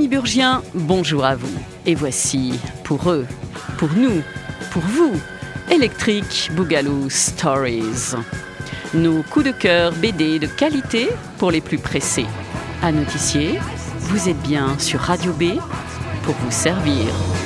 Amis burgiens, bonjour à vous. Et voici, pour eux, pour nous, pour vous, Electric Boogaloo Stories. Nos coups de cœur BD de qualité pour les plus pressés. À notifier, vous êtes bien sur Radio B pour vous servir.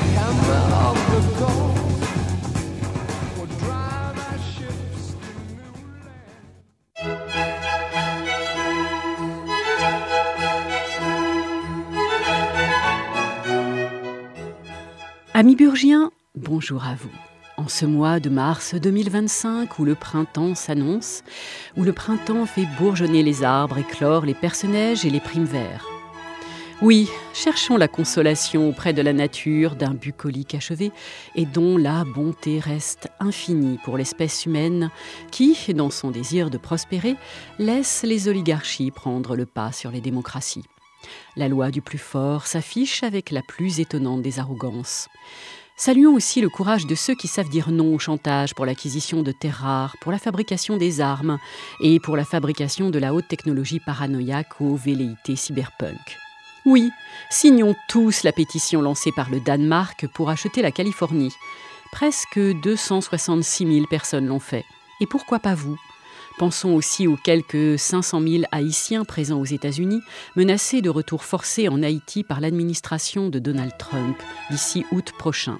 Amis burgiens, bonjour à vous. En ce mois de mars 2025 où le printemps s'annonce, où le printemps fait bourgeonner les arbres, éclore les personnages et les primes verts. Oui, cherchons la consolation auprès de la nature d'un bucolique achevé et dont la bonté reste infinie pour l'espèce humaine qui, dans son désir de prospérer, laisse les oligarchies prendre le pas sur les démocraties. La loi du plus fort s'affiche avec la plus étonnante des arrogances. Saluons aussi le courage de ceux qui savent dire non au chantage pour l'acquisition de terres rares, pour la fabrication des armes et pour la fabrication de la haute technologie paranoïaque aux velléités cyberpunk. Oui, signons tous la pétition lancée par le Danemark pour acheter la Californie. Presque 266 000 personnes l'ont fait. Et pourquoi pas vous ? Pensons aussi aux quelques 500 000 Haïtiens présents aux États-Unis, menacés de retour forcé en Haïti par l'administration de Donald Trump d'ici août prochain.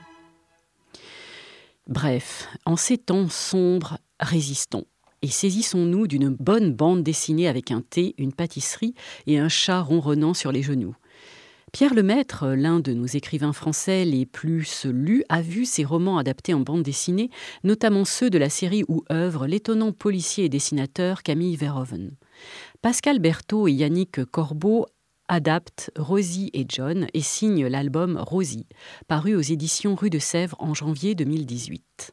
Bref, en ces temps sombres, résistons et saisissons-nous d'une bonne bande dessinée avec un thé, une pâtisserie et un chat ronronnant sur les genoux. Pierre Lemaitre, l'un de nos écrivains français les plus lus, a vu ses romans adaptés en bande dessinée, notamment ceux de la série où œuvre l'étonnant policier et dessinateur Camille Verhoeven. Pascal Berthaud et Yannick Corbeau adaptent Rosie et John et signent l'album Rosie, paru aux éditions Rue de Sèvres en janvier 2018.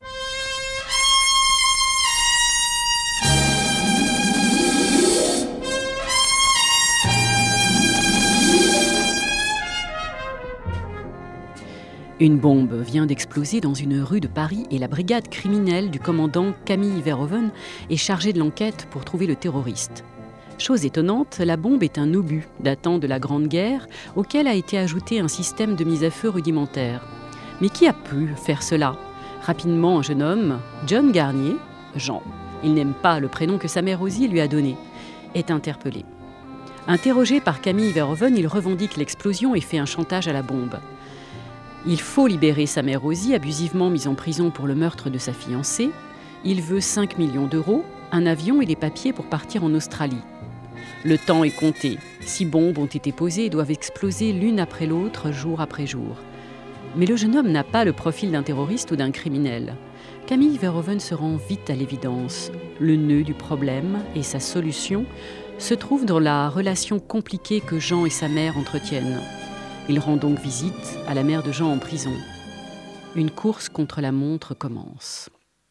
Une bombe vient d'exploser dans une rue de Paris et la brigade criminelle du commandant Camille Verhoeven est chargée de l'enquête pour trouver le terroriste. Chose étonnante, la bombe est un obus datant de la Grande Guerre auquel a été ajouté un système de mise à feu rudimentaire. Mais qui a pu faire cela ? Rapidement, un jeune homme, John Garnier, Jean, il n'aime pas le prénom que sa mère Rosie lui a donné, est interpellé. Interrogé par Camille Verhoeven, il revendique l'explosion et fait un chantage à la bombe. Il faut libérer sa mère Rosie, abusivement mise en prison pour le meurtre de sa fiancée. Il veut 5 millions d'euros, un avion et les papiers pour partir en Australie. Le temps est compté. 6 bombes ont été posées et doivent exploser l'une après l'autre, jour après jour. Mais le jeune homme n'a pas le profil d'un terroriste ou d'un criminel. Camille Verhoeven se rend vite à l'évidence. Le nœud du problème et sa solution se trouvent dans la relation compliquée que Jean et sa mère entretiennent. Il rend donc visite à la mère de Jean en prison. Une course contre la montre commence.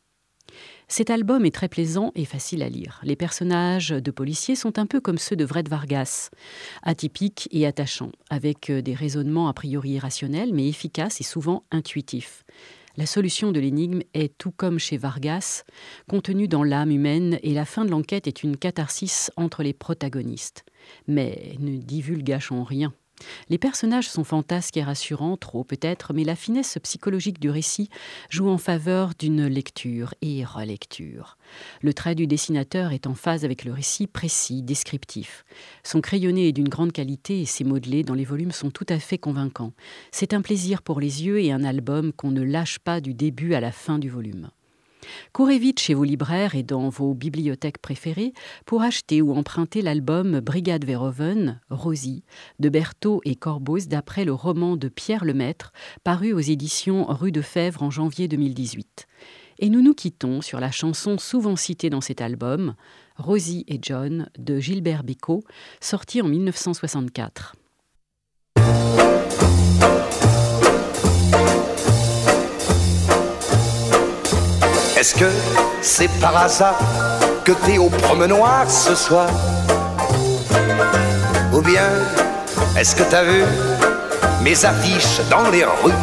Cet album est très plaisant et facile à lire. Les personnages de policiers sont un peu comme ceux de Vred Vargas, atypiques et attachants, avec des raisonnements a priori irrationnels, mais efficaces et souvent intuitifs. La solution de l'énigme est, tout comme chez Vargas, contenue dans l'âme humaine et la fin de l'enquête est une catharsis entre les protagonistes. Mais ne divulgachons rien. Les personnages sont fantasques et rassurants, trop peut-être, mais la finesse psychologique du récit joue en faveur d'une lecture et relecture. Le trait du dessinateur est en phase avec le récit précis, descriptif. Son crayonné est d'une grande qualité et ses modelés dans les volumes sont tout à fait convaincants. C'est un plaisir pour les yeux et un album qu'on ne lâche pas du début à la fin du volume. Courez vite chez vos libraires et dans vos bibliothèques préférées pour acheter ou emprunter l'album Brigade Verhoeven, Rosie, de Berthaud et Corbeau d'après le roman de Pierre Lemaitre, paru aux éditions Rue de Sèvres en janvier 2018. Et nous nous quittons sur la chanson souvent citée dans cet album, Rosie et John, de Gilbert Bécaud, sorti en 1964. Est-ce que c'est par hasard que t'es au promenoir ce soir? Ou bien est-ce que t'as vu mes affiches dans les rues?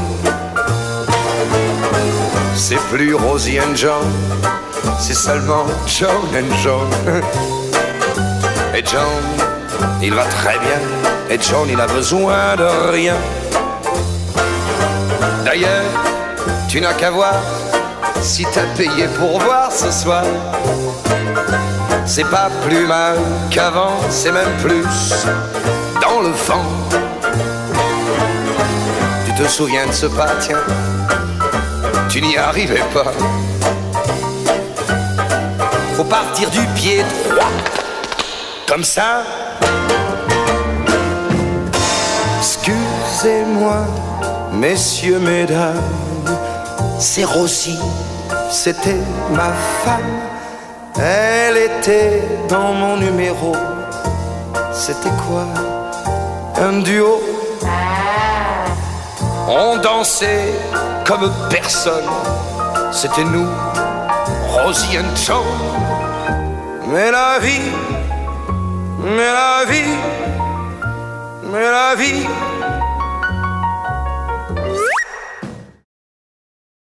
C'est plus Rosie and John, c'est seulement John and John. Et John il va très bien, et John il a besoin de rien. D'ailleurs, tu n'as qu'à voir, si t'as payé pour voir ce soir, c'est pas plus mal qu'avant, c'est même plus dans le vent. Tu te souviens de ce pas, tiens, tu n'y arrivais pas. Faut partir du pied droit, comme ça. Excusez-moi, messieurs, mesdames, c'est Rosie, c'était ma femme. Elle était dans mon numéro. C'était quoi? Un duo. On dansait comme personne. C'était nous, Rosie and John. Mais la vie, mais la vie, mais la vie